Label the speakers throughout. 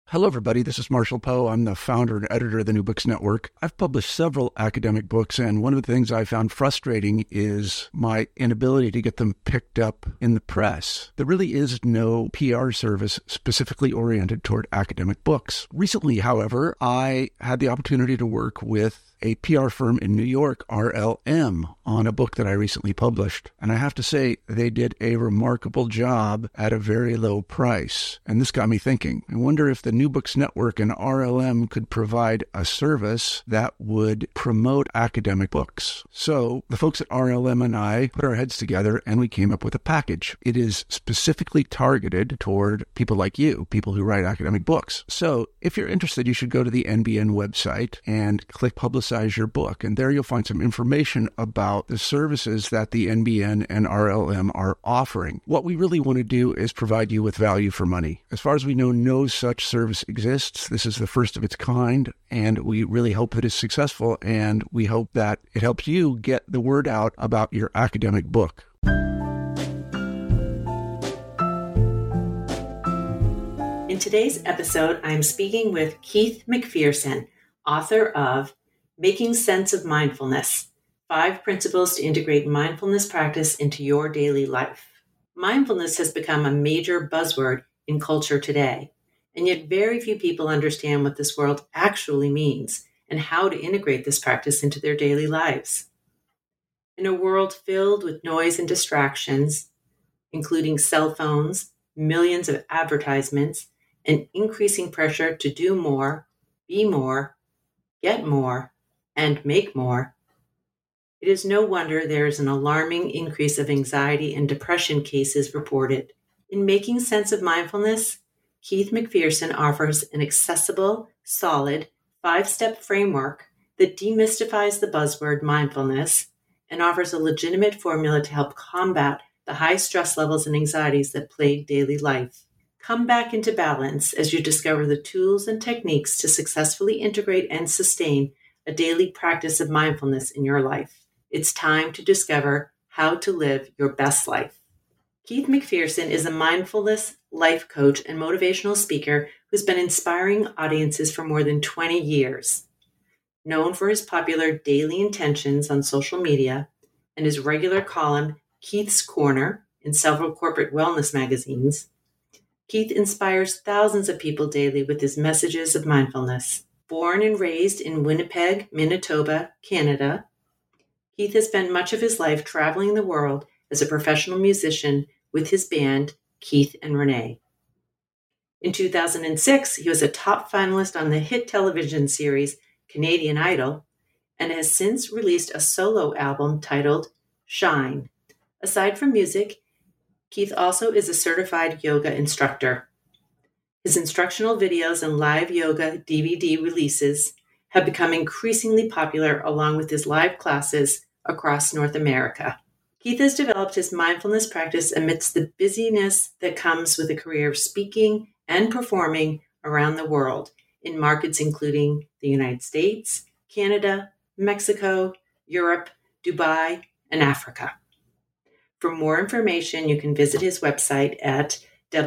Speaker 1: Hello, everybody. This is Marshall Poe. I'm the founder and editor of the New Books Network. I've published several academic books, and one of the things I found frustrating is my inability to get them picked up in the press. There really is no PR service specifically oriented toward academic books. Recently, however, I had the opportunity to work with a PR firm in New York, RLM, on a book that I recently published. And I have to say, they did a remarkable job at a very low price. And this got me thinking. I wonder if the New Books Network and RLM could provide a service that would promote academic books. So the folks at RLM and I put our heads together and we came up with a package. It is specifically targeted toward people like you, people who write academic books. So if you're interested, you should go to the NBN website and click Publicize Your Book. And there you'll find some information about the services that the NBN and RLM are offering. What we really want to do is provide you with value for money. As far as we know, no such service exists. This is the first of its kind, and we really hope that it's successful, and we hope that it helps you get the word out about your academic book.
Speaker 2: In today's episode, I'm speaking with Keith McPherson, author of Making Sense of Mindfulness, 5 Principles to Integrate Mindfulness Practice into Your Daily Life. Mindfulness has become a major buzzword in culture today, and yet very few people understand what this word actually means and how to integrate this practice into their daily lives. In a world filled with noise and distractions, including cell phones, millions of advertisements, and increasing pressure to do more, be more, get more, and make more, it is no wonder there is an alarming increase of anxiety and depression cases reported. In Making Sense of Mindfulness, Keith McPherson offers an accessible, solid, 5-step framework that demystifies the buzzword mindfulness and offers a legitimate formula to help combat the high stress levels and anxieties that plague daily life. Come back into balance as you discover the tools and techniques to successfully integrate and sustain a daily practice of mindfulness in your life. It's time to discover how to live your best life. Keith McPherson is a mindfulness life coach and motivational speaker who's been inspiring audiences for more than 20 years. Known for his popular daily intentions on social media and his regular column, Keith's Corner, in several corporate wellness magazines, Keith inspires thousands of people daily with his messages of mindfulness. Born and raised in Winnipeg, Manitoba, Canada, Keith has spent much of his life traveling the world as a professional musician with his band, Keith and Renee. In 2006, he was a top finalist on the hit television series Canadian Idol and has since released a solo album titled Shine. Aside from music, Keith also is a certified yoga instructor. His instructional videos and live yoga DVD releases have become increasingly popular along with his live classes across North America. Keith has developed his mindfulness practice amidst the busyness that comes with a career of speaking and performing around the world in markets including the United States, Canada, Mexico, Europe, Dubai, and Africa. For more information, you can visit his website at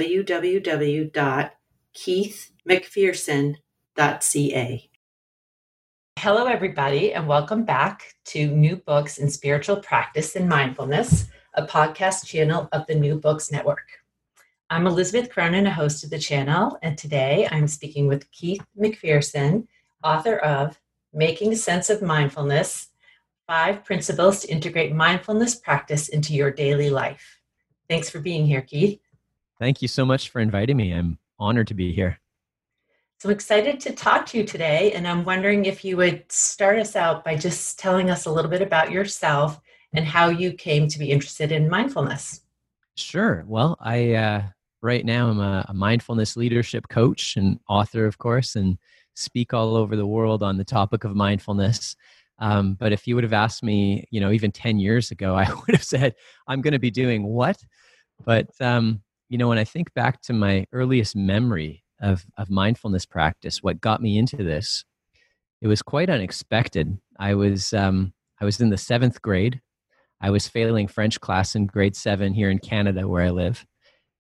Speaker 2: www.keithmcpherson.ca. Hello, everybody, and welcome back to New Books in Spiritual Practice and Mindfulness, a podcast channel of the New Books Network. I'm Elizabeth Cronin, a host of the channel, and today I'm speaking with Keith McPherson, author of Making Sense of Mindfulness, 5 Principles to Integrate Mindfulness Practice into Your Daily Life. Thanks for being here, Keith.
Speaker 3: Thank you so much for inviting me. I'm honored to be here.
Speaker 2: So I'm excited to talk to you today, and I'm wondering if you would start us out by just telling us a little bit about yourself and how you came to be interested in mindfulness.
Speaker 3: Sure. Well, I right now I'm a mindfulness leadership coach and author, of course, and speak all over the world on the topic of mindfulness. But if you would have asked me, even 10 years ago, I would have said, I'm going to be doing what? But, when I think back to my earliest memory of mindfulness practice, what got me into this, it was quite unexpected. I was in the 7th grade. I was failing French class in grade 7 here in Canada where I live.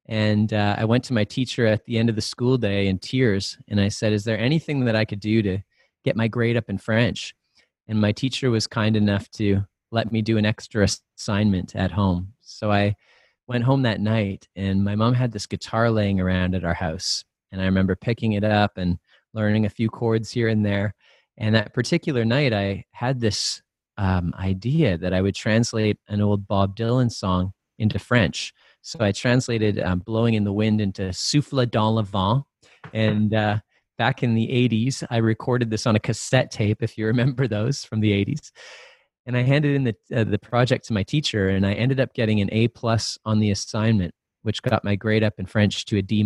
Speaker 3: And I went to my teacher at the end of the school day in tears, and I said, "Is there anything that I could do to get my grade up in French?" And my teacher was kind enough to let me do an extra assignment at home. So I went home that night, and my mom had this guitar laying around at our house. And I remember picking it up and learning a few chords here and there. And that particular night, I had this idea that I would translate an old Bob Dylan song into French. So I translated Blowing in the Wind into Souffle dans le vent. And back in the 80s, I recorded this on a cassette tape, if you remember those from the 80s. And I handed in the project to my teacher, and I ended up getting an A+ on the assignment, which got my grade up in French to a D-.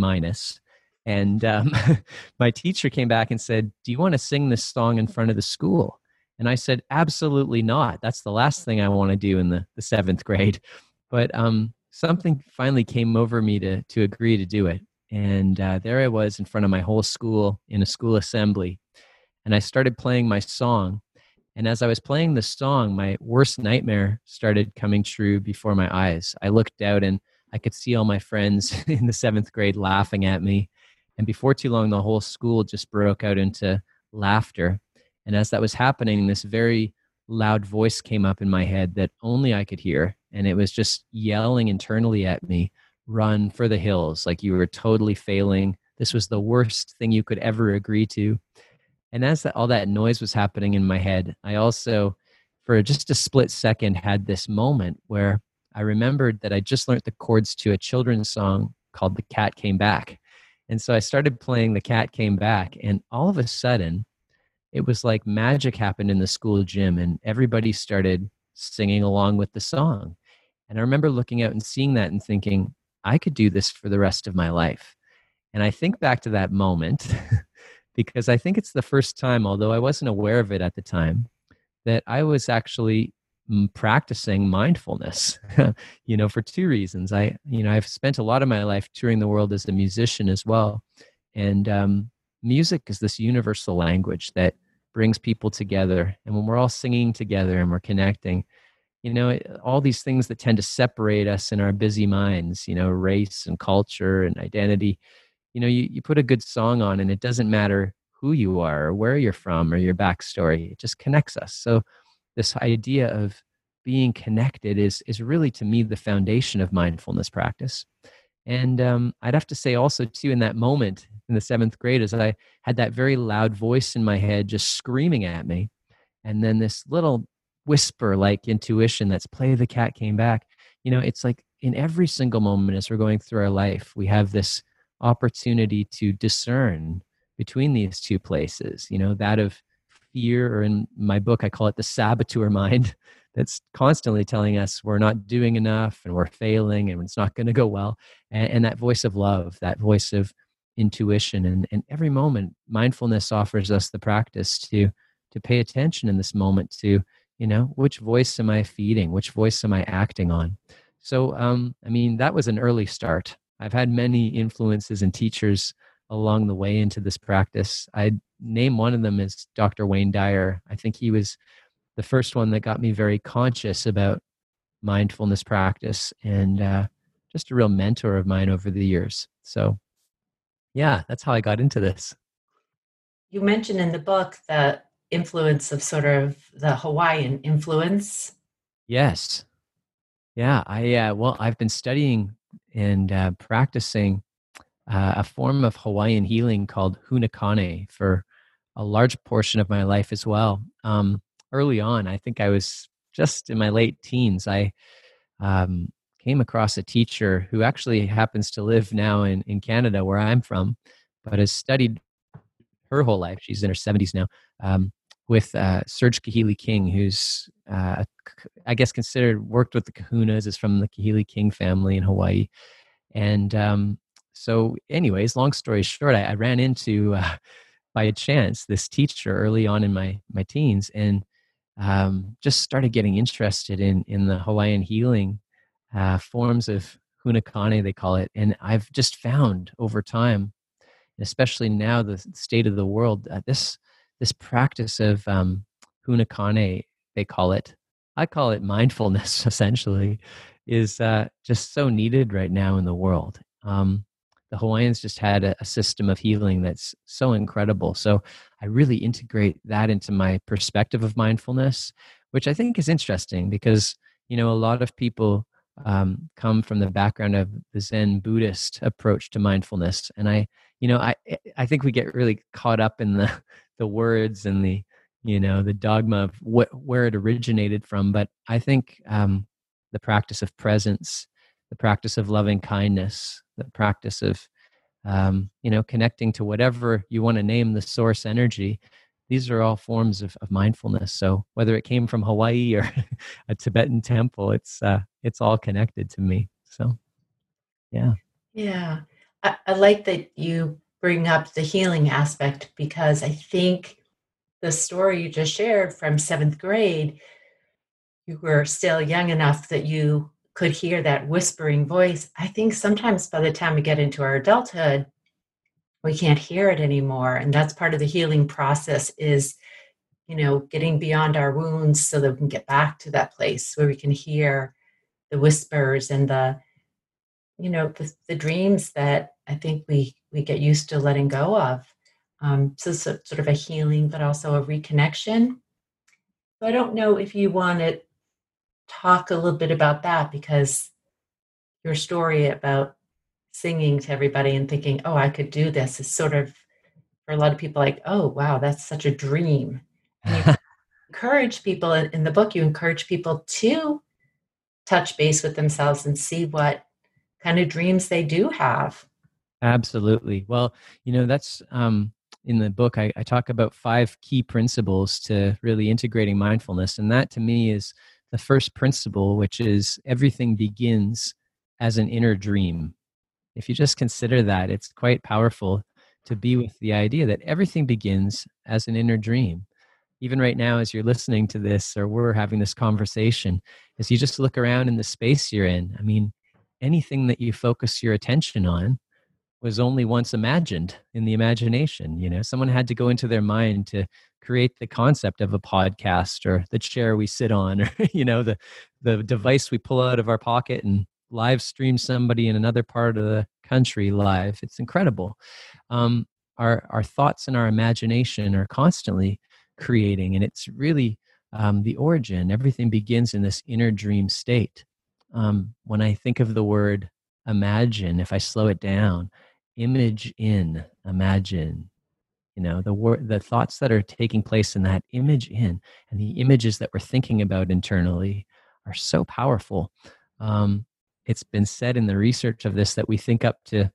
Speaker 3: And my teacher came back and said, "Do you want to sing this song in front of the school?" And I said, "Absolutely not. That's the last thing I want to do in the seventh grade." But something finally came over me to agree to do it. And there I was in front of my whole school in a school assembly. And I started playing my song. And as I was playing the song, my worst nightmare started coming true before my eyes. I looked out and I could see all my friends in the seventh grade laughing at me. And before too long, the whole school just broke out into laughter. And as that was happening, this very loud voice came up in my head that only I could hear. And it was just yelling internally at me, "Run for the hills, like you were totally failing. This was the worst thing you could ever agree to." And as all that noise was happening in my head, I also, for just a split second, had this moment where I remembered that I just learned the chords to a children's song called "The Cat Came Back." And so I started playing "The Cat Came Back," and all of a sudden, it was like magic happened in the school gym, and everybody started singing along with the song. And I remember looking out and seeing that and thinking, I could do this for the rest of my life. And I think back to that moment because I think it's the first time, although I wasn't aware of it at the time, that I was actually practicing mindfulness, for two reasons. I've spent a lot of my life touring the world as a musician as well. And music is this universal language that brings people together. And when we're all singing together and we're connecting, all these things that tend to separate us in our busy minds, race and culture and identity, you put a good song on and it doesn't matter who you are or where you're from or your backstory. It just connects us. So this idea of being connected is really, to me, the foundation of mindfulness practice. And I'd have to say also, too, in that moment in the seventh grade, as I had that very loud voice in my head just screaming at me, and then this little whisper like intuition that's "Play the Cat Came Back." It's like in every single moment as we're going through our life, we have this opportunity to discern between these two places, that of fear, or in my book, I call it the saboteur mind, that's constantly telling us we're not doing enough and we're failing and it's not going to go well. And that voice of love, that voice of intuition. And every moment, mindfulness offers us the practice to pay attention in this moment to, which voice am I feeding? Which voice am I acting on? So, that was an early start. I've had many influences and teachers along the way into this practice. I'd name one of them as Dr. Wayne Dyer. I think he was the first one that got me very conscious about mindfulness practice, and just a real mentor of mine over the years. So, yeah, that's how I got into this.
Speaker 2: You mentioned in the book the influence of sort of the Hawaiian influence.
Speaker 3: Yes. Yeah. I've been studying and practicing a form of Hawaiian healing called Hunakane for a large portion of my life as well. Early on, I think I was just in my late teens, I came across a teacher who actually happens to live now in Canada, where I'm from, but has studied her whole life. She's in her 70s now, with Serge Kahili King, who's, I guess, worked with the Kahunas, is from the Kahili King family in Hawaii. And so anyways, long story short, I ran into, by chance, this teacher early on in my teens, and just started getting interested in the Hawaiian healing forms of Hunakane, they call it. And I've just found over time, especially now, the state of the world, this practice of Hunakane, they call it, I call it mindfulness, essentially, is just so needed right now in the world. The Hawaiians just had a system of healing that's so incredible. So I really integrate that into my perspective of mindfulness, which I think is interesting because, a lot of people come from the background of the Zen Buddhist approach to mindfulness. And I think we get really caught up in the words and the dogma of where it originated from. But I think the practice of presence, the practice of loving kindness, the practice of connecting to whatever you want to name the source energy. These are all forms of mindfulness. So whether it came from Hawaii or a Tibetan temple, it's all connected to me. So, yeah.
Speaker 2: Yeah. I like that you bring up the healing aspect, because I think the story you just shared from 7th grade, you were still young enough that you could hear that whispering voice. I think sometimes by the time we get into our adulthood, we can't hear it anymore. And that's part of the healing process is, getting beyond our wounds so that we can get back to that place where we can hear the whispers and the dreams that I think we get used to letting go of. So sort of a healing, but also a reconnection. So I don't know if you want to talk a little bit about that, because your story about singing to everybody and thinking, oh, I could do this is sort of, for a lot of people, like, oh, wow, that's such a dream. And you encourage people in the book, you encourage people to touch base with themselves and see what kind of dreams they do have.
Speaker 3: Absolutely. Well, that's in the book, I talk about 5 key principles to really integrating mindfulness. And that to me is the first principle, which is everything begins as an inner dream. If you just consider that, it's quite powerful to be with the idea that everything begins as an inner dream. Even right now, as you're listening to this, or we're having this conversation, as you just look around in the space you're in, I mean, anything that you focus your attention on was only once imagined in the imagination. Someone had to go into their mind to create the concept of a podcast, or the chair we sit on, or the device we pull out of our pocket and live stream somebody in another part of the country live. It's incredible. Our thoughts and our imagination are constantly creating, and it's really the origin. Everything begins in this inner dream state. When I think of the word imagine, if I slow it down, image in, imagine, the thoughts that are taking place in that image in, and the images that we're thinking about internally are so powerful. It's been said in the research of this that we think up to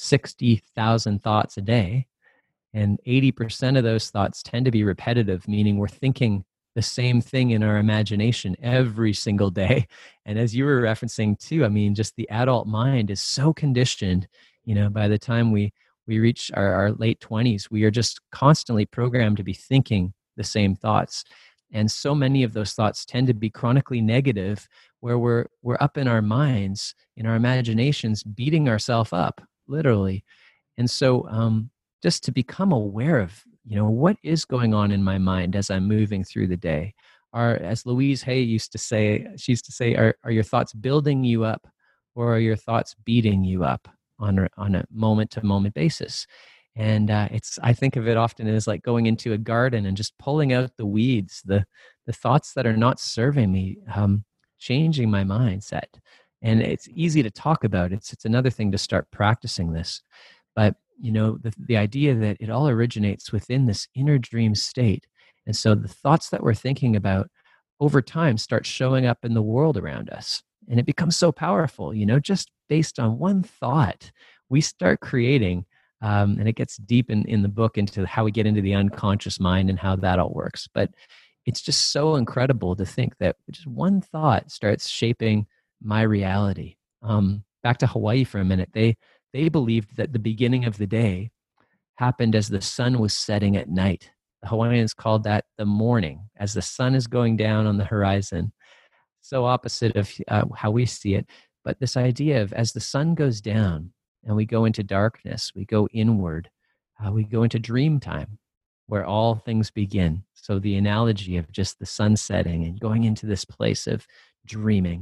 Speaker 3: 60,000 thoughts a day, and 80% of those thoughts tend to be repetitive, meaning we're thinking the same thing in our imagination every single day. And as you were referencing too, I mean, just the adult mind is so conditioned, by the time we reach our late 20s, we are just constantly programmed to be thinking the same thoughts. And so many of those thoughts tend to be chronically negative, where we're up in our minds, in our imaginations, beating ourselves up, literally. And so just to become aware of, what is going on in my mind as I'm moving through the day. As Louise Hay used to say, are your thoughts building you up, or are your thoughts beating you up on a moment-to-moment basis? And I think of it often as like going into a garden and just pulling out the weeds, the thoughts that are not serving me, changing my mindset. And it's easy to talk about. It's another thing to start practicing this. But the idea that it all originates within this inner dream state. And so the thoughts that we're thinking about over time start showing up in the world around us. And it becomes so powerful, just based on one thought, we start creating, and it gets deep in the book into how we get into the unconscious mind and how that all works. But it's just so incredible to think that just one thought starts shaping my reality. Back to Hawaii for a minute, they believed that the beginning of the day happened as the sun was setting at night. The Hawaiians called that the morning, as the sun is going down on the horizon. So opposite of how we see it. But this idea of as the sun goes down and we go into darkness, we go inward, we go into dream time, where all things begin. So the analogy of just the sun setting and going into this place of dreaming,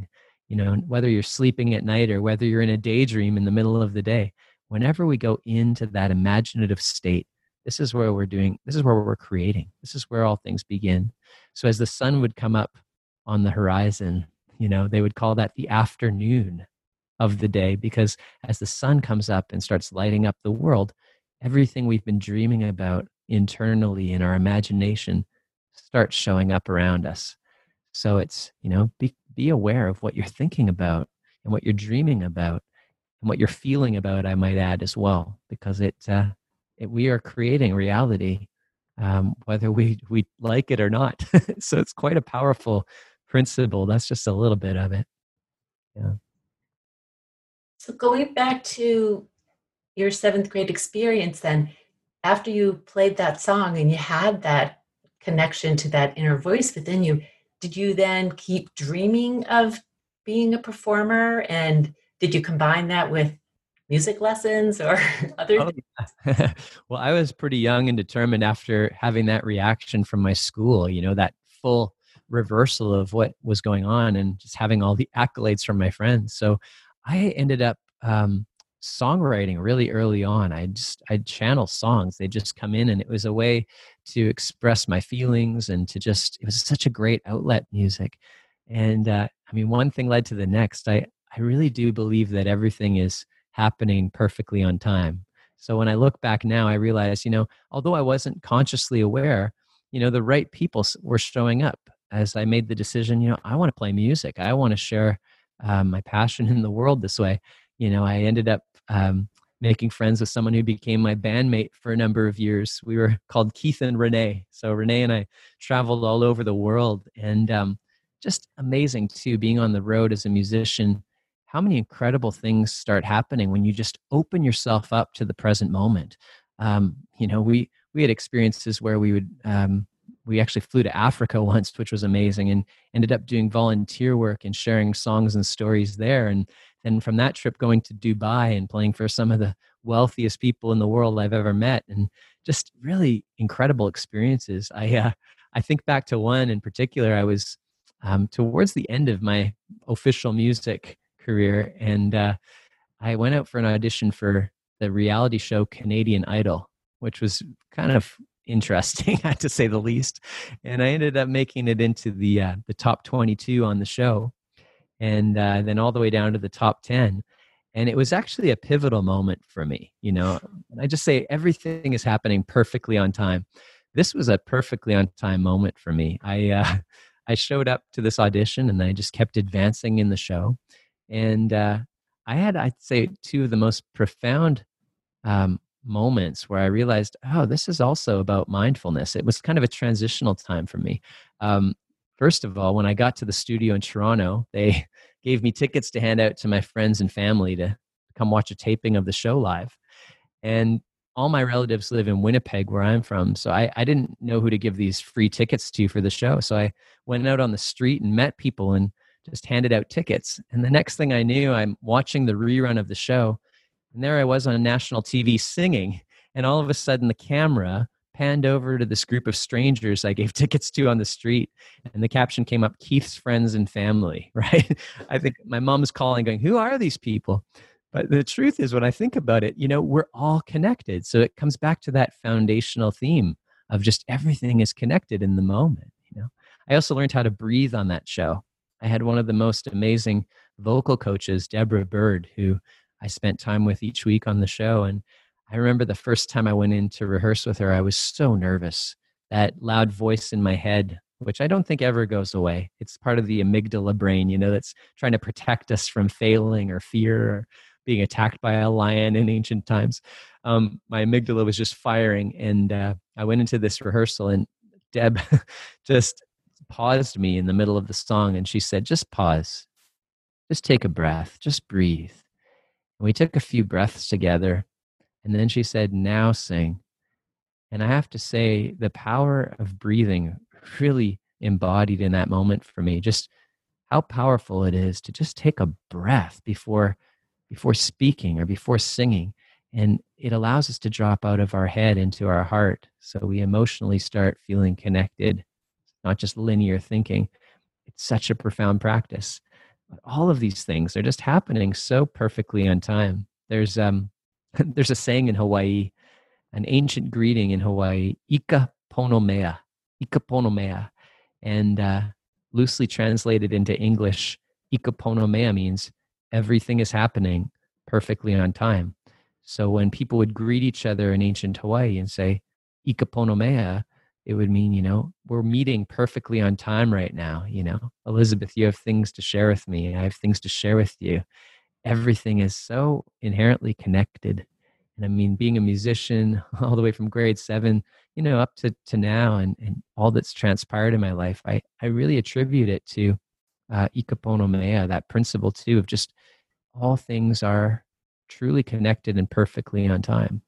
Speaker 3: whether you're sleeping at night or whether you're in a daydream in the middle of the day, whenever we go into that imaginative state, this is where we're creating. This is where all things begin. So as the sun would come up on the horizon, they would call that the afternoon of the day, because as the sun comes up and starts lighting up the world, everything we've been dreaming about internally in our imagination starts showing up around us. So it's, be aware of what you're thinking about and what you're dreaming about and what you're feeling about, I might add as well, because we are creating reality, whether we like it or not. So it's quite a powerful principle. That's just a little bit of it. Yeah.
Speaker 2: So going back to your seventh grade experience, then, after you played that song and you had that connection to that inner voice within you, did you then keep dreaming of being a performer? And did you combine that with music lessons or other things?
Speaker 3: Yeah. Well, I was pretty young and determined after having that reaction from my school, that full reversal of what was going on and just having all the accolades from my friends. So I ended up songwriting really early on. I'd channel songs. They just come in, and it was a way to express my feelings and it was such a great outlet, music. And one thing led to the next. I really do believe that everything is happening perfectly on time. So when I look back now, I realize, although I wasn't consciously aware, the right people were showing up as I made the decision, I want to play music. I want to share my passion in the world this way. I ended up making friends with someone who became my bandmate for a number of years. We were called Keith and Renee. So Renee and I traveled all over the world, and just amazing too, being on the road as a musician, how many incredible things start happening when you just open yourself up to the present moment. We had experiences where we actually flew to Africa once, which was amazing, and ended up doing volunteer work and sharing songs and stories there. And then from that trip, going to Dubai and playing for some of the wealthiest people in the world I've ever met, and just really incredible experiences. I think back to one in particular. I was towards the end of my official music career, and I went out for an audition for the reality show Canadian Idol, which was kind of interesting, to say the least. And I ended up making it into the top 22 on the show, and then all the way down to the top 10. And it was actually a pivotal moment for me. I just say everything is happening perfectly on time. This was a perfectly on time moment for me. I showed up to this audition, and I just kept advancing in the show. And I had, I'd say, two of the most profound moments where I realized, oh, this is also about mindfulness. It was kind of a transitional time for me. First of all, when I got to the studio in Toronto, they gave me tickets to hand out to my friends and family to come watch a taping of the show live. And all my relatives live in Winnipeg, where I'm from. So I didn't know who to give these free tickets to for the show. So I went out on the street and met people and just handed out tickets. And the next thing I knew, I'm watching the rerun of the show, and there I was on national TV singing. And all of a sudden, the camera panned over to this group of strangers I gave tickets to on the street. And the caption came up, Keith's friends and family, right? I think my mom's calling going, who are these people? But the truth is, when I think about it, we're all connected. So it comes back to that foundational theme of just everything is connected in the moment. I also learned how to breathe on that show. I had one of the most amazing vocal coaches, Deborah Bird, who I spent time with each week on the show. And I remember the first time I went in to rehearse with her, I was so nervous. That loud voice in my head, which I don't think ever goes away. It's part of the amygdala brain, that's trying to protect us from failing or fear or being attacked by a lion in ancient times. My amygdala was just firing. And I went into this rehearsal, and Deb just paused me in the middle of the song. And she said, just pause, just take a breath, just breathe. And we took a few breaths together. And then she said, now sing. And I have to say, the power of breathing really embodied in that moment for me, just how powerful it is to just take a breath before speaking or before singing. And it allows us to drop out of our head into our heart. So we emotionally start feeling connected, not just linear thinking. It's such a profound practice. But all of these things are just happening so perfectly on time. There's there's a saying in Hawaii, an ancient greeting in Hawaii, Ika pono mea, Ika pono mea. And loosely translated into English, Ika pono mea means everything is happening perfectly on time. So when people would greet each other in ancient Hawaii and say, Ika pono mea, it would mean, we're meeting perfectly on time right now. Elizabeth, you have things to share with me. I have things to share with you. Everything is so inherently connected. And I mean, being a musician all the way from grade 7, up to now and all that's transpired in my life, I really attribute it to Ika pono mea, that principle too, of just all things are truly connected and perfectly on time.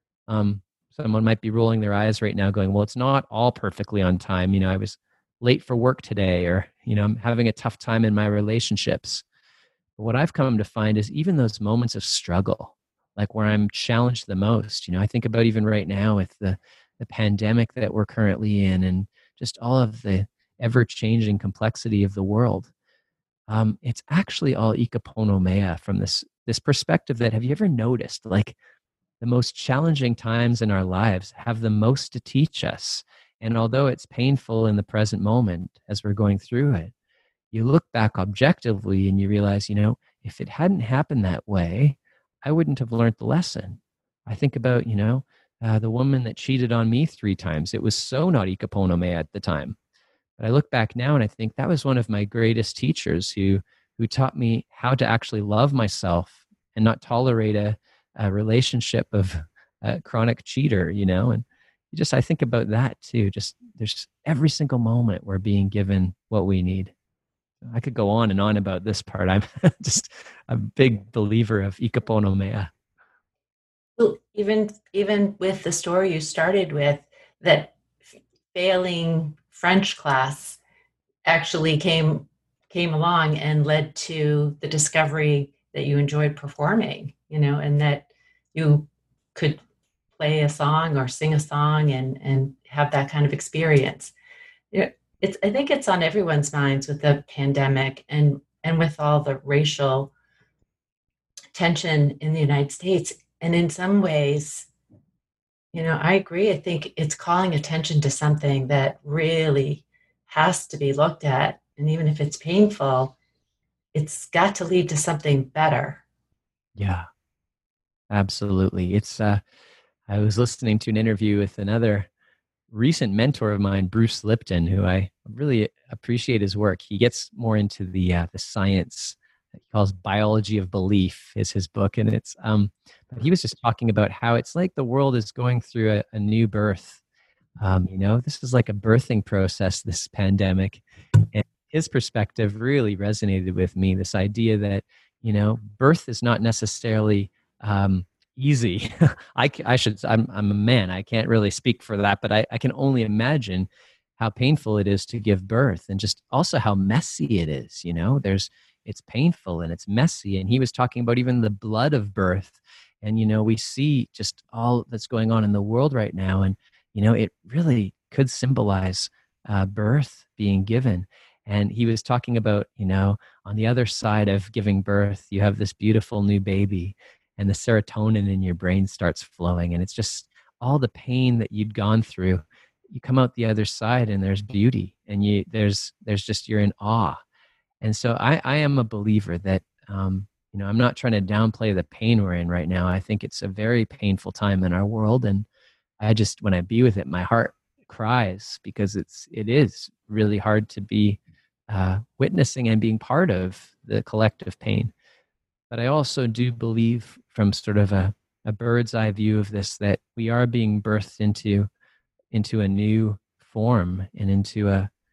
Speaker 3: Someone might be rolling their eyes right now going, well, it's not all perfectly on time. I was late for work today, or, I'm having a tough time in my relationships. But what I've come to find is even those moments of struggle, like where I'm challenged the most, I think about even right now with the pandemic that we're currently in and just all of the ever-changing complexity of the world. It's actually all Ika pono mea from this perspective that, have you ever noticed, like, the most challenging times in our lives have the most to teach us. And although it's painful in the present moment as we're going through it, you look back objectively and you realize, if it hadn't happened that way, I wouldn't have learned the lesson. I think about, the woman that cheated on me 3 times. It was so not Ika pono mea at the time. But I look back now and I think that was one of my greatest teachers who taught me how to actually love myself and not tolerate a relationship of a chronic cheater, and I think about that too. Just there's every single moment we're being given what we need. I could go on and on about this part. I'm just a big believer of Ika pono mea.
Speaker 2: Well, even with the story you started with, that failing French class actually came along and led to the discovery that you enjoyed performing, and that you could play a song or sing a song and have that kind of experience. I think it's on everyone's minds with the pandemic and with all the racial tension in the United States. And in some ways, I agree. I think it's calling attention to something that really has to be looked at. And even if it's painful, it's got to lead to something better.
Speaker 3: Yeah, absolutely. I was listening to an interview with another recent mentor of mine, Bruce Lipton, who I really appreciate his work. He gets more into the science. He calls biology of belief is his book, and it's but he was just talking about how it's like the world is going through a new birth. This is like a birthing process, this pandemic, and his perspective really resonated with me. This idea that birth is not necessarily easy. I'm a man. I can't really speak for that, but I can only imagine how painful it is to give birth and just also how messy it is. It's painful and it's messy. And he was talking about even the blood of birth. And, we see just all that's going on in the world right now. And, it really could symbolize birth being given. And he was talking about, on the other side of giving birth, you have this beautiful new baby and the serotonin in your brain starts flowing. And it's just all the pain that you'd gone through. You come out the other side and there's beauty and there's just, you're in awe. And so I am a believer that, I'm not trying to downplay the pain we're in right now. I think it's a very painful time in our world. And when I be with it, my heart cries because it is really hard to be witnessing and being part of the collective pain. But I also do believe from sort of a bird's eye view of this, that we are being birthed into a new form and into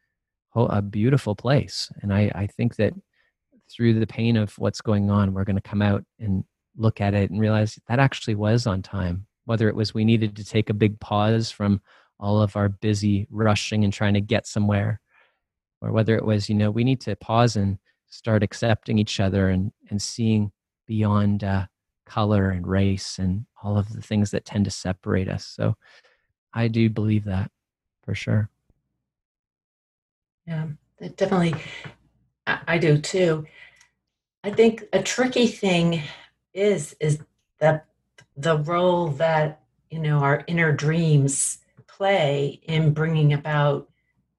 Speaker 3: a beautiful place. And I think that through the pain of what's going on, we're going to come out and look at it and realize that actually was on time. Whether it was we needed to take a big pause from all of our busy rushing and trying to get somewhere, or whether it was, we need to pause and start accepting each other and seeing beyond color and race and all of the things that tend to separate us. So I do believe that for sure.
Speaker 2: Yeah, definitely. I do too. I think a tricky thing is that the role that, our inner dreams play in bringing about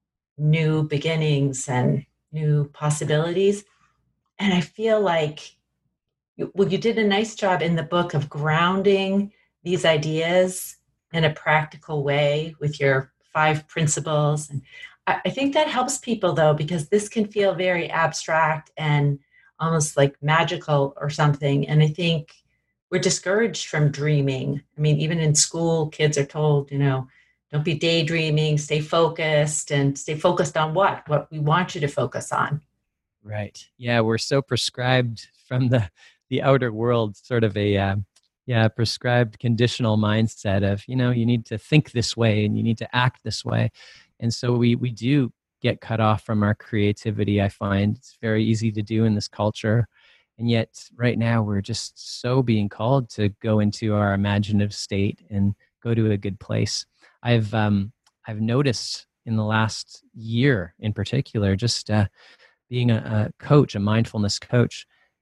Speaker 2: new beginnings and new possibilities. And I feel like, well, you did a nice job in the book of grounding these ideas in a practical way with your 5 principles. And I think that helps people, though, because this can feel very abstract and almost like magical or something. And I think we're discouraged from dreaming. I mean, even in school, kids are told, don't be daydreaming, stay focused, and stay focused on what we want you to focus on.
Speaker 3: Right. Yeah, we're so prescribed from the outer world, sort of a prescribed conditional mindset of, you need to think this way and you need to act this way. And so we do get cut off from our creativity. I find it's very easy to do in this culture. And yet right now we're just so being called to go into our imaginative state and go to a good place. I've noticed in the last year in particular, just being a coach, a mindfulness coach,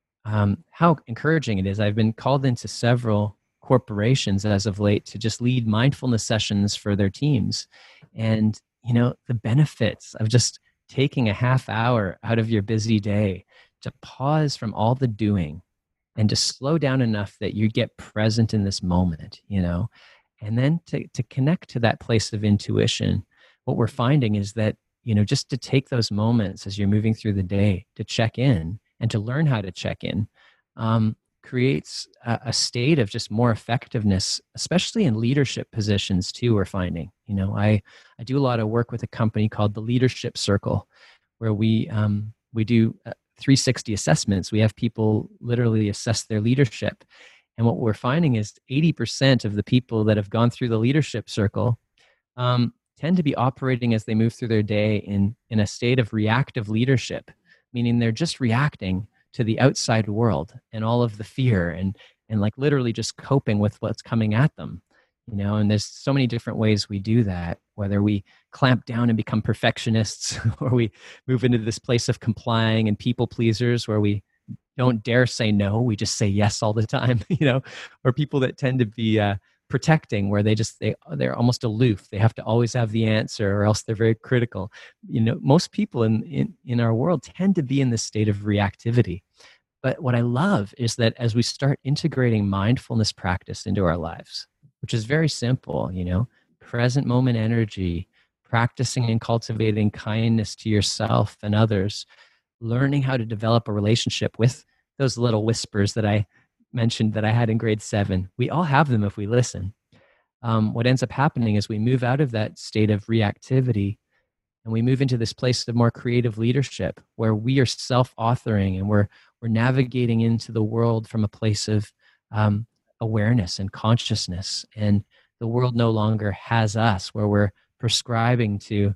Speaker 3: how encouraging it is. I've been called into several corporations as of late to just lead mindfulness sessions for their teams. And, the benefits of just taking a half hour out of your busy day to pause from all the doing and to slow down enough that you get present in this moment, and then to connect to that place of intuition. What we're finding is that, just to take those moments as you're moving through the day to check in and to learn how to check in, creates a state of just more effectiveness, especially in leadership positions too, we're finding. I do a lot of work with a company called the Leadership Circle, where we do 360 assessments. We have people literally assess their leadership. And what we're finding is 80% of the people that have gone through the Leadership Circle tend to be operating as they move through their day in a state of reactive leadership, meaning they're just reacting to the outside world and all of the fear and like literally just coping with what's coming at them. And there's so many different ways we do that, whether we clamp down and become perfectionists or we move into this place of complying and people pleasers where we don't dare say no, we just say yes all the time, or people that tend to be protecting, where they're almost aloof. They have to always have the answer, or else they're very critical. Most people in our world tend to be in this state of reactivity. But what I love is that as we start integrating mindfulness practice into our lives, which is very simple, present moment energy, practicing and cultivating kindness to yourself and others, learning how to develop a relationship with those little whispers that I mentioned that I had in grade 7. We all have them if we listen. What ends up happening is we move out of that state of reactivity and we move into this place of more creative leadership where we are self-authoring and we're navigating into the world from a place of awareness and consciousness. And the world no longer has us, where we're prescribing to,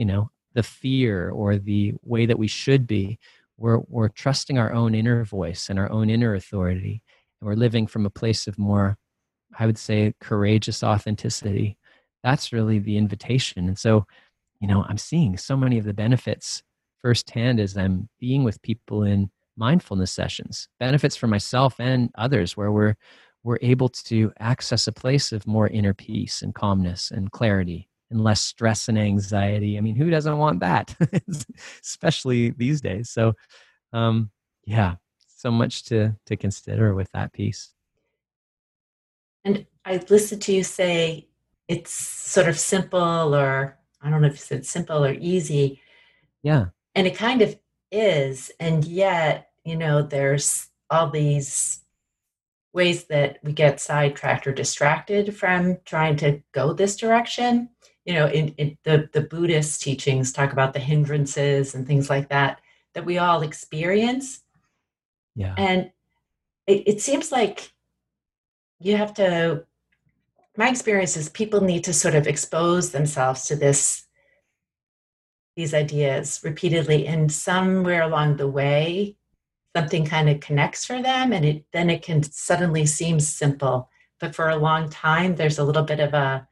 Speaker 3: the fear or the way that we should be. We're trusting our own inner voice and our own inner authority. And we're living from a place of more, I would say, courageous authenticity. That's really the invitation. And so, I'm seeing so many of the benefits firsthand as I'm being with people in mindfulness sessions, benefits for myself and others, where we're able to access a place of more inner peace and calmness and clarity and less stress and anxiety. I mean, who doesn't want that? Especially these days. So, so much to consider with that piece.
Speaker 2: And I listened to you say it's sort of simple, or I don't know if you said simple or easy.
Speaker 3: Yeah.
Speaker 2: And it kind of is. And yet, there's all these ways that we get sidetracked or distracted from trying to go this direction. In the Buddhist teachings talk about the hindrances and things like that we all experience.
Speaker 3: Yeah.
Speaker 2: And it seems like you have to, my experience is people need to sort of expose themselves to these ideas repeatedly, and somewhere along the way, something kind of connects for them, and then it can suddenly seem simple. But for a long time, there's a little bit of a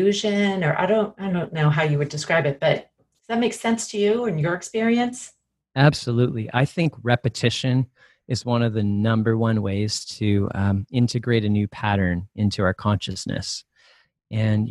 Speaker 2: confusion, or I don't know how you would describe it, but does that make sense to you in your experience?
Speaker 3: Absolutely. I think repetition is one of the number one ways to integrate a new pattern into our consciousness. And,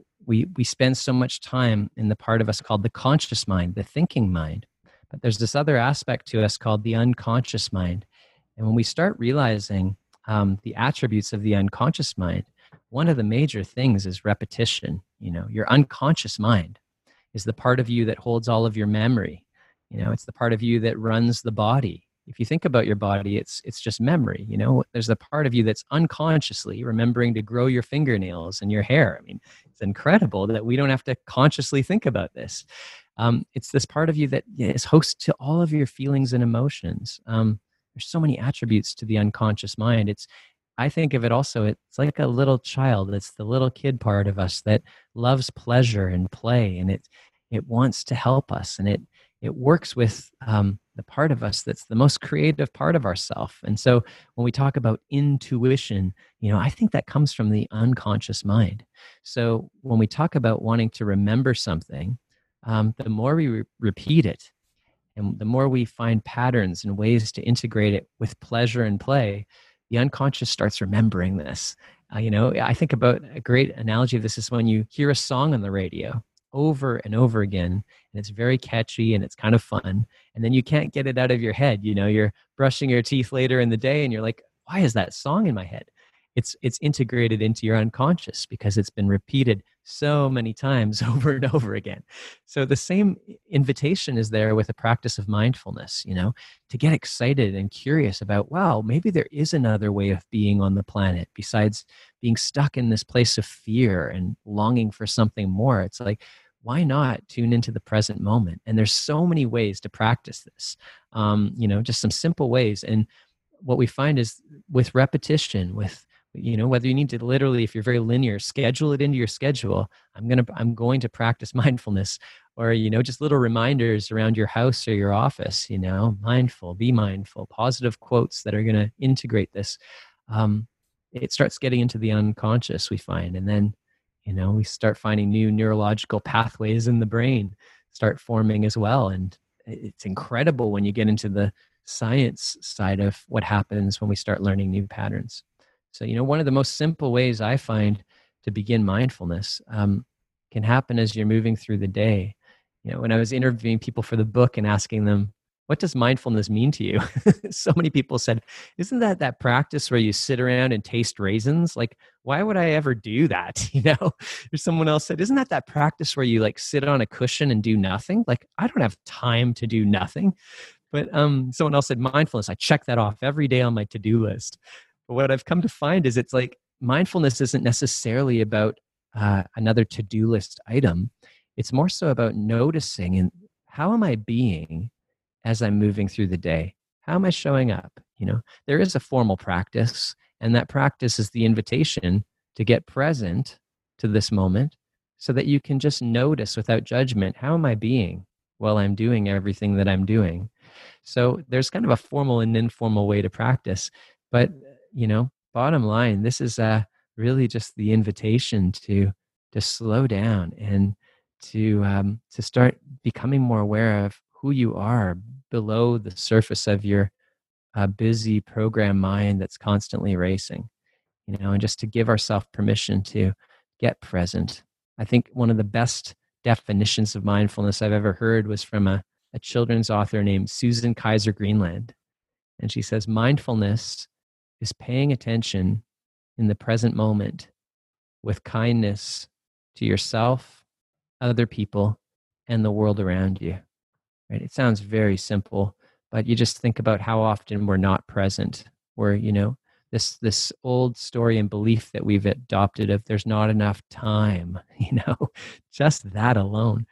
Speaker 3: we spend so much time in the part of us called the conscious mind, the thinking mind. But there's this other aspect to us called the unconscious mind. And when we start realizing the attributes of the unconscious mind, one of the major things is repetition. Your unconscious mind is the part of you that holds all of your memory. It's the part of you that runs the body. If you think about your body, it's just memory. There's a part of you that's unconsciously remembering to grow your fingernails and your hair. I mean, it's incredible that we don't have to consciously think about this. It's this part of you that is host to all of your feelings and emotions. There's so many attributes to the unconscious mind. I think of it also, it's like a little child. It's the little kid part of us that loves pleasure and play, and it wants to help us, and it works with the part of us that's the most creative part of ourself. And so when we talk about intuition, I think that comes from the unconscious mind. So when we talk about wanting to remember something, the more we repeat it, and the more we find patterns and ways to integrate it with pleasure and play, the unconscious starts remembering this. I think about a great analogy of this is when you hear a song on the radio over and over again, and it's very catchy and it's kind of fun, and then you can't get it out of your head. You're brushing your teeth later in the day and you're like, why is that song in my head? It's integrated into your unconscious because it's been repeated so many times over and over again. So the same invitation is there with a practice of mindfulness, to get excited and curious about, wow, maybe there is another way of being on the planet besides being stuck in this place of fear and longing for something more. It's like, why not tune into the present moment? And there's so many ways to practice this, just some simple ways. And what we find is with repetition, with whether you need to literally, if you're very linear, schedule it into your schedule. I'm going to practice mindfulness, or just little reminders around your house or your office. Mindful, be mindful, positive quotes that are going to integrate this. It starts getting into the unconscious, we find, and then we start finding new neurological pathways in the brain start forming as well. And it's incredible when you get into the science side of what happens when we start learning new patterns. So, one of the most simple ways I find to begin mindfulness can happen as you're moving through the day. When I was interviewing people for the book and asking them, what does mindfulness mean to you? So many people said, isn't that practice where you sit around and taste raisins? Like, why would I ever do that? Or someone else said, isn't that practice where you like sit on a cushion and do nothing? Like, I don't have time to do nothing. But someone else said, mindfulness, I check that off every day on my to-do list. But what I've come to find is it's like mindfulness isn't necessarily about another to-do list item. It's more so about noticing and how am I being as I'm moving through the day? How am I showing up? There is a formal practice, and that practice is the invitation to get present to this moment so that you can just notice without judgment, how am I being while I'm doing everything that I'm doing? So there's kind of a formal and informal way to practice, but bottom line, this is really just the invitation to slow down and to start becoming more aware of who you are below the surface of your busy program mind that's constantly racing, and just to give ourselves permission to get present. I think one of the best definitions of mindfulness I've ever heard was from a children's author named Susan Kaiser Greenland. And she says, mindfulness is paying attention in the present moment with kindness to yourself, other people, and the world around you. Right? It sounds very simple, but you just think about how often we're not present. We're, this old story and belief that we've adopted of there's not enough time, just that alone.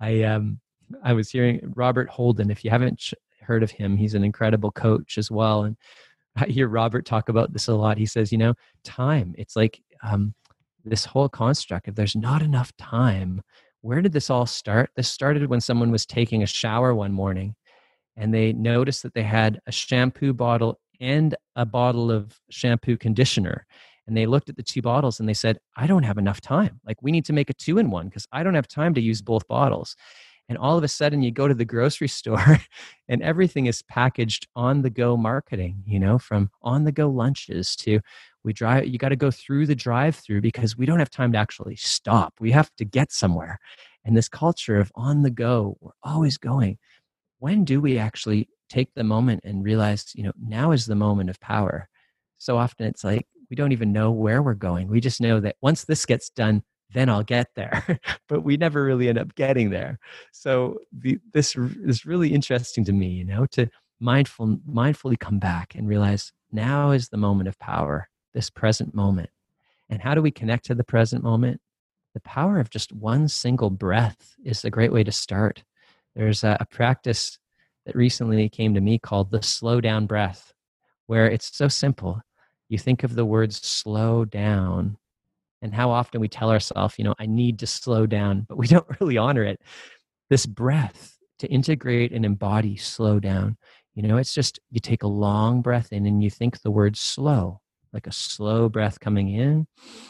Speaker 3: I was hearing Robert Holden. If you haven't heard of him, he's an incredible coach as well. And I hear Robert talk about this a lot. He says, time, it's like this whole construct, if there's not enough time, where did this all start? This started when someone was taking a shower one morning and they noticed that they had a shampoo bottle and a bottle of shampoo conditioner. And they looked at the two bottles and they said, I don't have enough time. Like, we need to make a 2-in-1 because I don't have time to use both bottles. And all of a sudden you go to the grocery store and everything is packaged on the go marketing, from on the go lunches to you got to go through the drive through because we don't have time to actually stop. We have to get somewhere. And this culture of on the go, we're always going. When do we actually take the moment and realize, now is the moment of power? So often it's like, we don't even know where we're going. We just know that once this gets done, then I'll get there. But we never really end up getting there. So this is really interesting to me, to mindfully come back and realize now is the moment of power, this present moment. And how do we connect to the present moment? The power of just one single breath is a great way to start. There's a practice that recently came to me called the slow down breath, where it's so simple. You think of the words slow down, and how often we tell ourselves, I need to slow down, but we don't really honor it. This breath to integrate and embody slow down, it's just you take a long breath in and you think the word slow, like a slow breath coming in.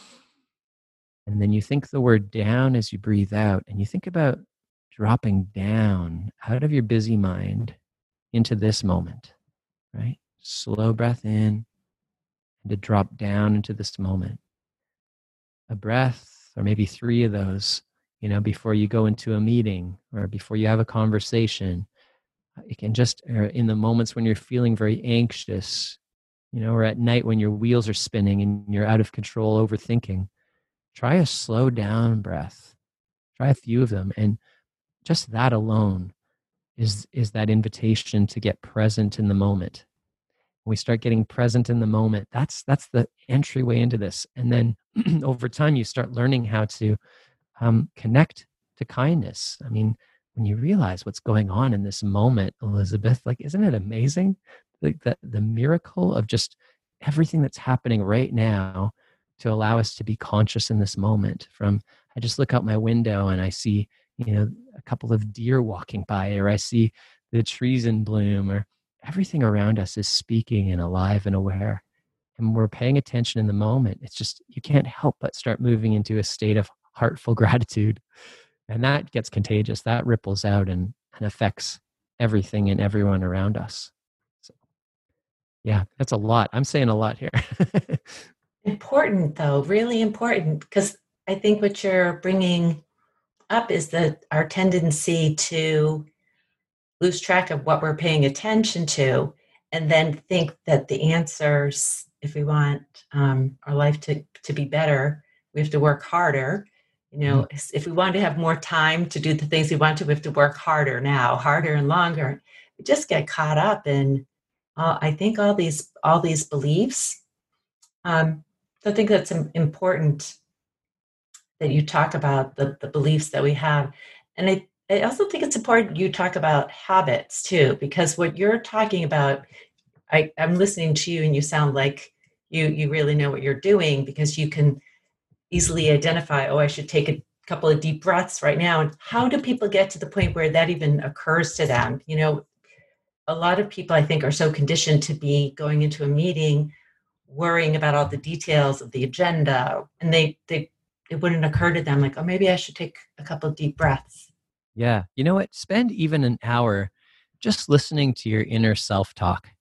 Speaker 3: And then you think the word down as you breathe out, and you think about dropping down out of your busy mind into this moment, right? Slow breath in and to drop down into this moment. A breath, or maybe 3 of those, before you go into a meeting or before you have a conversation. It can just, or in the moments when you're feeling very anxious, or at night when your wheels are spinning and you're out of control, overthinking, try a slow down breath. Try a few of them. And just that alone is that invitation to get present in the moment. When we start getting present in the moment, that's the entryway into this. And then over time, you start learning how to connect to kindness. I mean, when you realize what's going on in this moment, Elizabeth, like, isn't it amazing? The miracle of just everything that's happening right now to allow us to be conscious in this moment. I just look out my window and I see, a couple of deer walking by, or I see the trees in bloom, or everything around us is speaking and alive and aware. And we're paying attention in the moment. It's just, you can't help but start moving into a state of heartful gratitude. And that gets contagious. That ripples out and affects everything and everyone around us. So, yeah, that's a lot. I'm saying a lot here.
Speaker 2: Important, though, really important, because I think what you're bringing up is that our tendency to lose track of what we're paying attention to, and then think that the answers, if we want our life to be better, we have to work harder. If we want to have more time to do the things we want to, we have to work harder now, harder and longer. We just get caught up in, I think, all these beliefs. So I think that's important that you talk about the beliefs that we have. And I also think it's important you talk about habits too, because what you're talking about, I'm listening to you and you sound like you really know what you're doing, because you can easily identify, I should take a couple of deep breaths right now. And how do people get to the point where that even occurs to them? A lot of people, I think, are so conditioned to be going into a meeting worrying about all the details of the agenda, and it wouldn't occur to them like, maybe I should take a couple of deep breaths.
Speaker 3: Yeah. You know what? Spend even an hour just listening to your inner self-talk,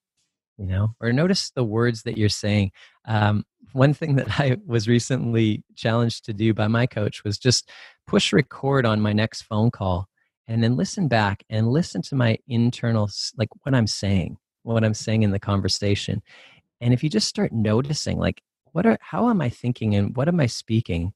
Speaker 3: or notice the words that you're saying. One thing that I was recently challenged to do by my coach was just push record on my next phone call and then listen back and listen to my internal, like what I'm saying in the conversation. And if you just start noticing, like, how am I thinking and what am I speaking?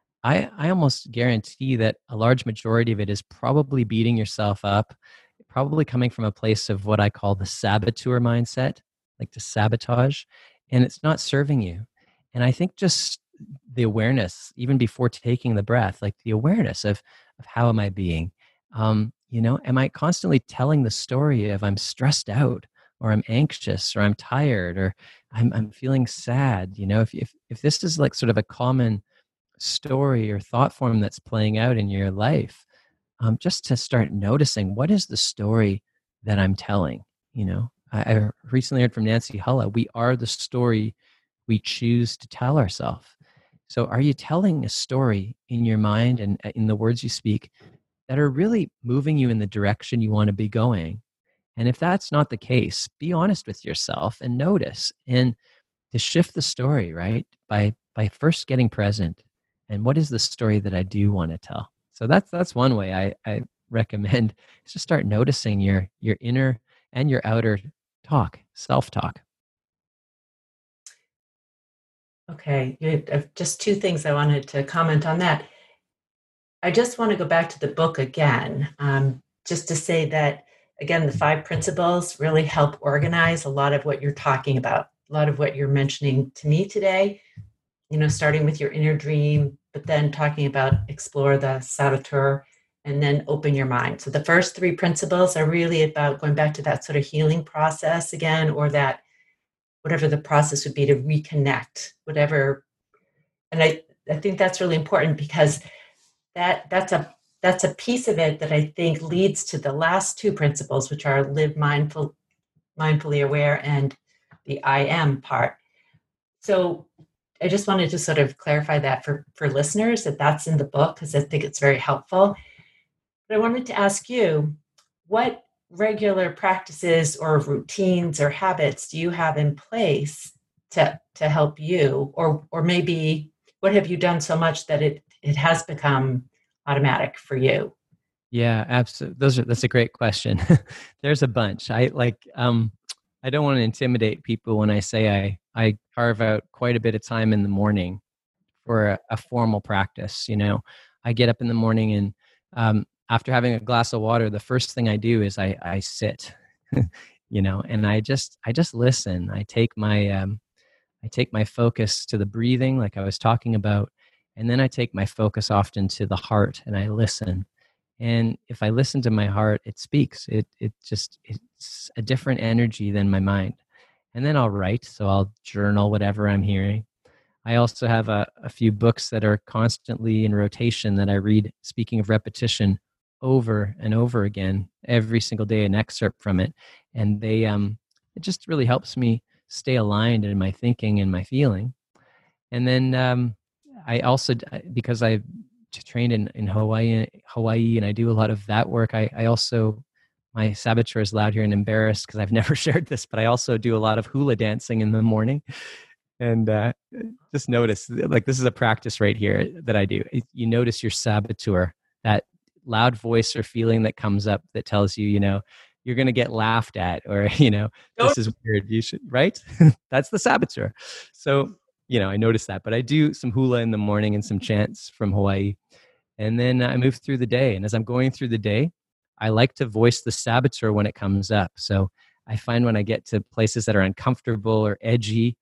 Speaker 3: I almost guarantee that a large majority of it is probably beating yourself up, probably coming from a place of what I call the saboteur mindset, like to sabotage, and it's not serving you. And I think just the awareness, even before taking the breath, like the awareness of how am I being? Am I constantly telling the story of I'm stressed out, or I'm anxious, or I'm tired, or I'm feeling sad? If this is like sort of a common story or thought form that's playing out in your life, just to start noticing, what is the story that I'm telling? I recently heard from Nancy Hulla, we are the story we choose to tell ourselves. So are you telling a story in your mind and in the words you speak that are really moving you in the direction you want to be going. And if that's not the case, be honest with yourself and notice, and to shift the story, right? By first getting present, and what is the story that I do want to tell? So that's one way I recommend, is to start noticing your inner and your outer talk, self-talk.
Speaker 2: Okay, just two things I wanted to comment on that. I just want to go back to the book again, just to say that, again, the 5 principles really help organize a lot of what you're talking about, a lot of what you're mentioning to me today, starting with your inner dream, but then talking about explore the saboteur and then open your mind. So the first 3 principles are really about going back to that sort of healing process again, or that whatever the process would be to reconnect, whatever. And I think that's really important, because that's a piece of it that I think leads to the last 2 principles, which are live mindfully aware, and the I am part. So I just wanted to sort of clarify that for listeners, that that's in the book, because I think it's very helpful. But I wanted to ask you, what regular practices or routines or habits do you have in place to help you, or maybe what have you done so much that it has become automatic for you?
Speaker 3: Yeah, absolutely. That's a great question. There's a bunch. I don't want to intimidate people when I say I carve out quite a bit of time in the morning for a formal practice. I get up in the morning, and after having a glass of water, the first thing I do is I sit, and I just listen. I take my focus to the breathing, like I was talking about, and then I take my focus often to the heart, and I listen. And if I listen to my heart, it speaks. It's a different energy than my mind. And then I'll write. So I'll journal whatever I'm hearing. I also have a few books that are constantly in rotation that I read, speaking of repetition, over and over again, every single day, an excerpt from it. And it just really helps me stay aligned in my thinking and my feeling. And then I also, because I trained in Hawaii, and I do a lot of that work. I also, my saboteur is loud here and embarrassed because I've never shared this, but I also do a lot of hula dancing in the morning. And just notice, like, this is a practice right here that I do. You notice your saboteur, that loud voice or feeling that comes up that tells you, you're going to get laughed at, or, this is weird. You should, right? That's the saboteur. So, I notice that, but I do some hula in the morning and some chants from Hawaii. And then I move through the day. And as I'm going through the day, I like to voice the saboteur when it comes up. So I find when I get to places that are uncomfortable or edgy,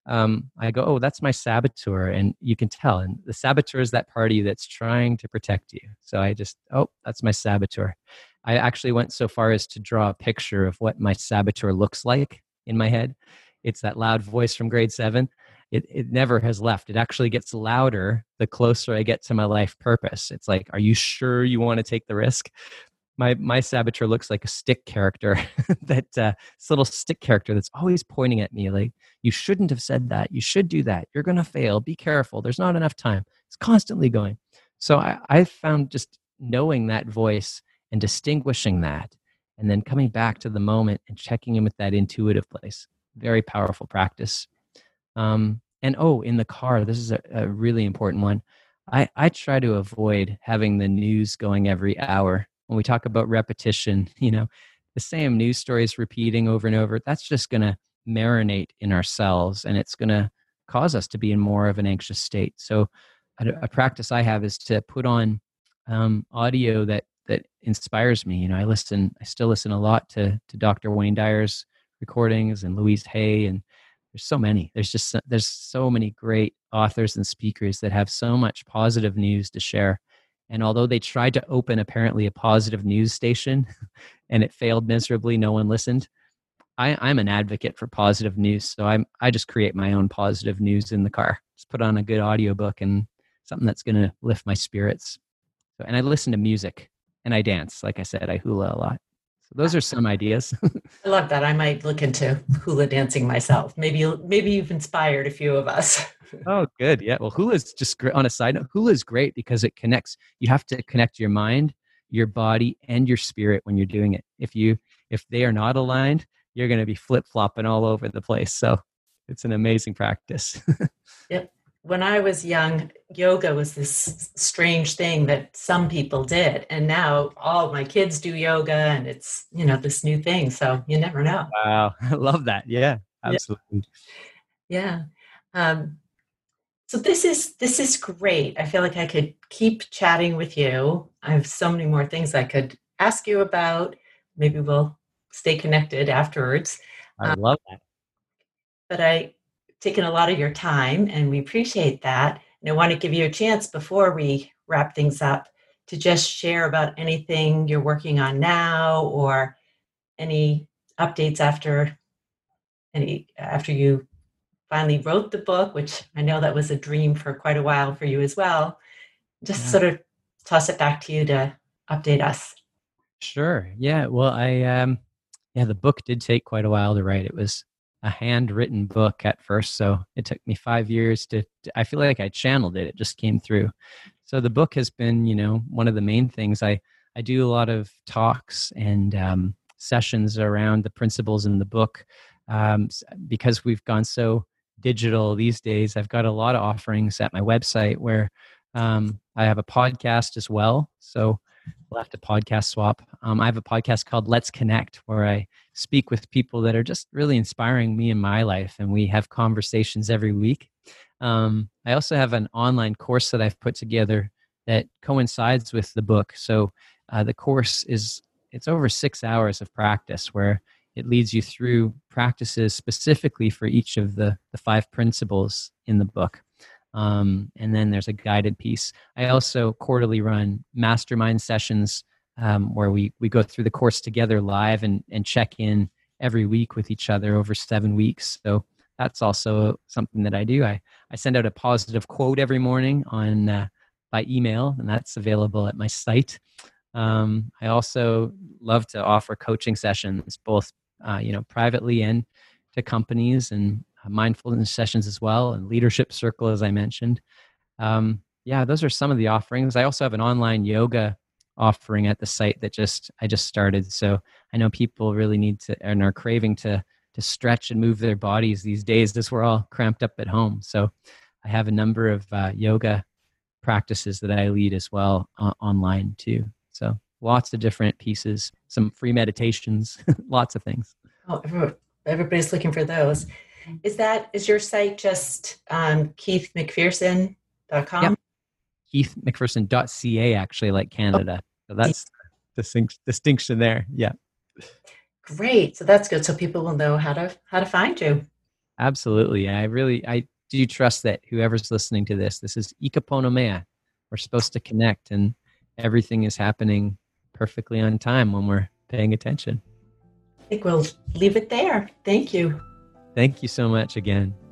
Speaker 3: I go, oh, that's my saboteur. And you can tell. And the saboteur is that part of you that's trying to protect you. So I just, oh, that's my saboteur. I actually went so far as to draw a picture of what my saboteur looks like in my head. It's that loud voice from grade 7. It never has left. It actually gets louder the closer I get to my life purpose. It's like, are you sure you want to take the risk? My saboteur looks like a stick character, this little stick character that's always pointing at me like, you shouldn't have said that. You should do that. You're going to fail. Be careful. There's not enough time. It's constantly going. So I found just knowing that voice and distinguishing that, and then coming back to the moment and checking in with that intuitive place. Very powerful practice. And in the car, this is a really important one. I try to avoid having the news going every hour. When we talk about repetition, the same news stories repeating over and over, that's just going to marinate in our cells, and it's going to cause us to be in more of an anxious state. So a practice I have is to put on audio that inspires me. I still listen a lot to Dr. Wayne Dyer's recordings and Louise Hay, and there's so many. There's so many great authors and speakers that have so much positive news to share. And although they tried to open apparently a positive news station and it failed miserably, no one listened. I'm an advocate for positive news. So I just create my own positive news in the car. Just put on a good audiobook and something that's going to lift my spirits. So, and I listen to music and I dance. Like I said, I hula a lot. So those are some ideas.
Speaker 2: I love that. I might look into hula dancing myself. Maybe you've inspired a few of us.
Speaker 3: Oh, good. Yeah. Well, hula is just great. On a side note, hula is great because it connects. You have to connect your mind your body and your spirit when you're doing it. If they are not aligned, you're going to be flip-flopping all over the place. So it's an amazing practice.
Speaker 2: Yep. When I was young, yoga was this strange thing that some people did. And now all my kids do yoga, and it's, this new thing. So you never know.
Speaker 3: Wow. I love that. Yeah, absolutely.
Speaker 2: Yeah. So this is great. I feel like I could keep chatting with you. I have so many more things I could ask you about. Maybe we'll stay connected afterwards.
Speaker 3: I love that.
Speaker 2: But I've taken a lot of your time, and we appreciate that. And I want to give you a chance before we wrap things up to just share about anything you're working on now, or any updates after you finally wrote the book, which I know that was a dream for quite a while for you as well. Just sort of toss it back to you to update us.
Speaker 3: Sure. Yeah. Well, the book did take quite a while to write. It was a handwritten book at first. So it took me 5 years I feel like I channeled it. It just came through. So the book has been, one of the main things. I do a lot of talks and sessions around the principles in the book. Because we've gone so digital these days, I've got a lot of offerings at my website where I have a podcast as well. So we'll have to podcast swap. I have a podcast called Let's Connect, where I speak with people that are just really inspiring me in my life, and we have conversations every week. I also have an online course that I've put together that coincides with the book. So the course it's over 6 hours of practice, where it leads you through practices specifically for each of the 5 principles in the book. And then there's a guided piece. I also quarterly run mastermind sessions where we go through the course together live and check in every week with each other over 7 weeks. So that's also something that I do. I send out a positive quote every morning by email, and that's available at my site. I also love to offer coaching sessions, both privately and to companies, and mindfulness sessions as well, and leadership circle, as I mentioned. Those are some of the offerings. I also have an online yoga offering at the site that I just started. So I know people really need to and are craving to stretch and move their bodies these days as we're all cramped up at home. So I have a number of yoga practices that I lead as well online too. So lots of different pieces, some free meditations, lots of things.
Speaker 2: Oh, everybody's looking for those. Is your site just KeithMcPherson.com?
Speaker 3: Yep. KeithMcPherson.ca, actually, like Canada. So that's the distinction there. Yeah.
Speaker 2: Great. So that's good. So people will know how to find you.
Speaker 3: Absolutely. I do trust that whoever's listening to this is ikaponomea. We're supposed to connect, and everything is happening perfectly on time when we're paying attention.
Speaker 2: I think we'll leave it there. Thank you.
Speaker 3: Thank you so much again.